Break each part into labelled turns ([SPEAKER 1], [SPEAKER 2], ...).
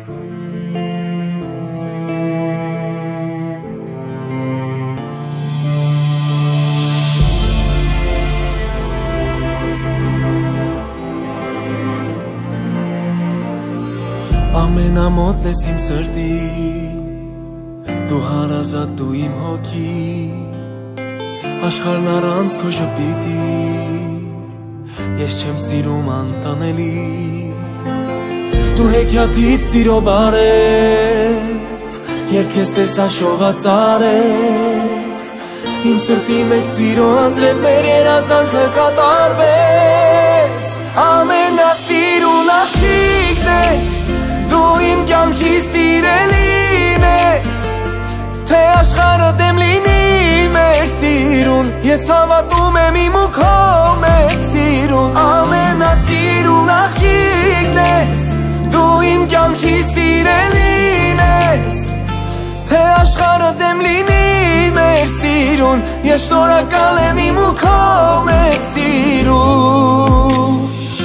[SPEAKER 1] Ամենամոտն ես իմ սրտի, դու հարազատ, դու իմ հոգի, աշխարհն առանց քո ժպիտի, ես չեմ սիրում անտանելի, դու հեքիաթից սիրո բարև, երբ ես տեսա շողած արև, իմ սրտի մեջ սիրո անձրև մեր երազանքը կատարվեց, ամենասիրուն աղջիկն ես, դու իմ կյանքի սիրելին ես, թե աշխարհը դեմ լինի մեր սիրուն, ես հավատում եմ իմ ու քո մեր սիրուն, ամենասիրուն աղջիկն ես, դու իմ կյանքի սիրելին ես, թե աշխարհը դեմ լինի մեր սիրուն, ես շնորհակալ եմ իմ ու քո մեր սիրուն.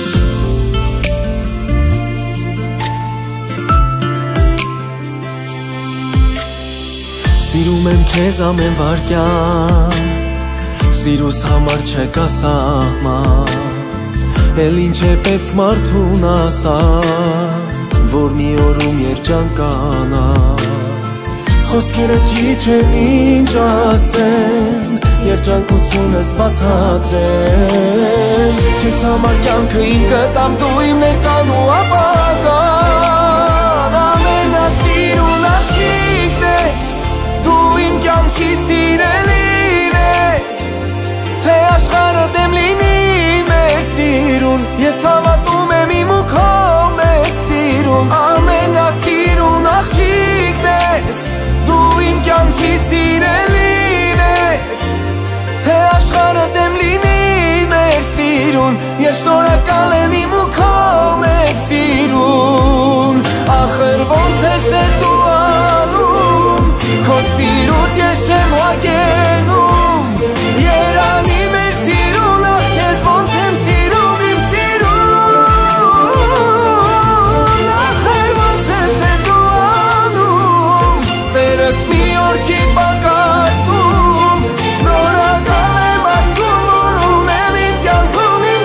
[SPEAKER 1] Սիրում եմ քեզ ամեն վարքյան, սիրուց համար չկա սահման, էլ ինչ է պետք մարդուն ասա, որ մի օրում երջանկանա, խոսքերը քիչ են ինչ ասեն, երջանկությունս բացատրեն, քեզ համար կյանքը իմ կտամ, դու իմ ներկան ու ապագան, ամենասիրուն աղջիկն ես, դու իմ կյանքի սիրելին ես, թե աշխարհը դեմ լինի մեր սիրուն, ես հավատում եմ իմ ու քո մեր սիրուն, ամենասիրուն աղջիկն ես, դու իմ կյանքի սիրելին ես, թե աշխարհը դեմ լինի մեր սիրուն, ես շնորհակալ եմ իմ ու քո մեր սիրուն, ախր ոնց ես դու անում, քո սիրուց ես չեմ հագենում, երանի մեր սիրուն, ախ ես ոնց եմ սիրում իմ սիրուն, ախր ոնց ես դու անում, սերս մի օր չի պակասում, շնորհակալ եմ ասում, որ ունեմ իմ կյանքում իմ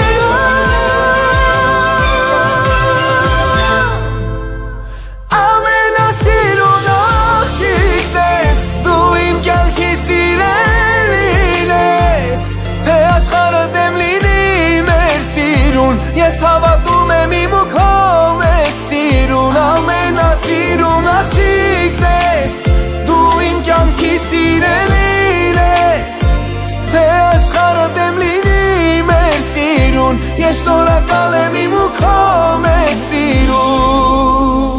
[SPEAKER 1] սիրուն, ամենասիրուն աղջիկն ես, դու իմ կյանքի սիրելին ես, թե աշխարհը դեմ լինի մեր սիրուն, ես հավատում եմ իմ ու քո մեր սիրուն, ամենասիրուն աղջիկն ես, դու իմ կյանքի սիրելին ես, թե աշխարհը դեմ լինի մեր սիրուն, ես շնորհակալ եմ իմ ու քո մեր սիրուն.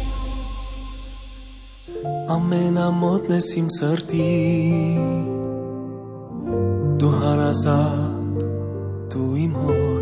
[SPEAKER 1] Ամենամոտն ես իմ սրտի, դու հարազատ, դու իմ հոգի